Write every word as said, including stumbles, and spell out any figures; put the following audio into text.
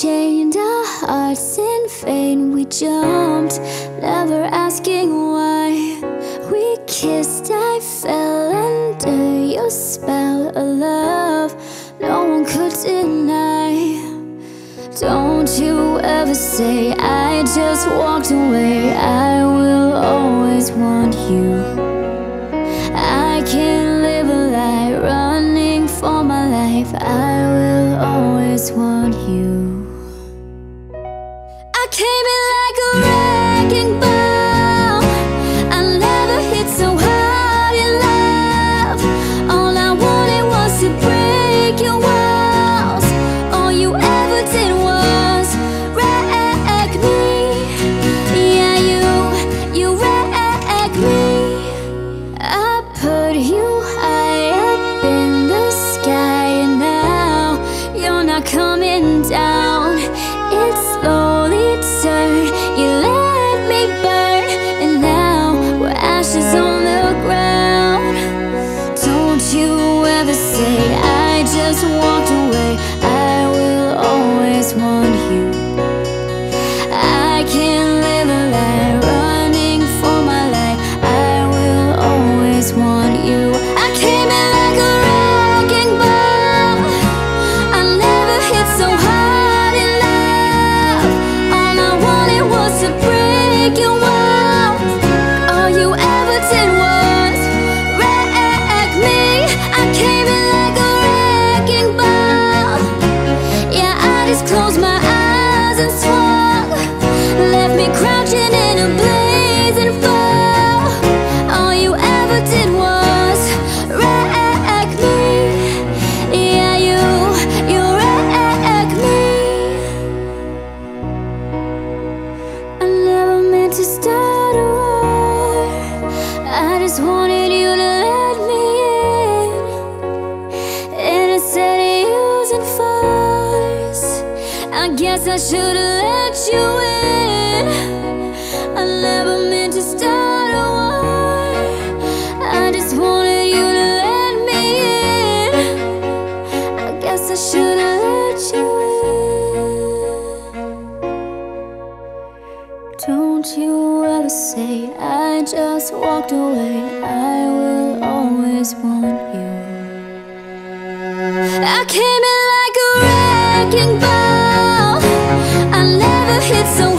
chained our hearts in vain. We jumped, never asking why. We kissed, I fell under your spell of love no one could deny. Don't you ever say I just walked away. I will always want you. I can't live a lie running for my life. I will always want you. I came in like a wrecking ball. I never hit so hard in love. All I wanted was to break your walls. All you ever did was wreck me. Yeah, you, you wrecked me. I put you high up in the sky, and now you're not coming down. It slowly turned, you let me burn, and now we're ashes on the ground. Don't you ever say I just walked away. I will always want you. I can't live a lie running for my life. I will always want you. I came in like a wrecking ball. I never hit so hard in love. All I wanted was to break your walls. All you ever did was wreck me. I came in like a wrecking ball. Yeah, I just closed my eyes and swung, left me crouching in a blazing fall. All you ever did was wreck me. Yeah, you, you wrecked me. I never meant to start a war. I just wanted you to let me in. And instead of using force, I guess I should've let you in. I never meant to start a war. I just wanted you to let me in. I guess I should've let you in. Don't you ever say I just walked away. I will always want you. I came in like a wrecking ball. I never hit so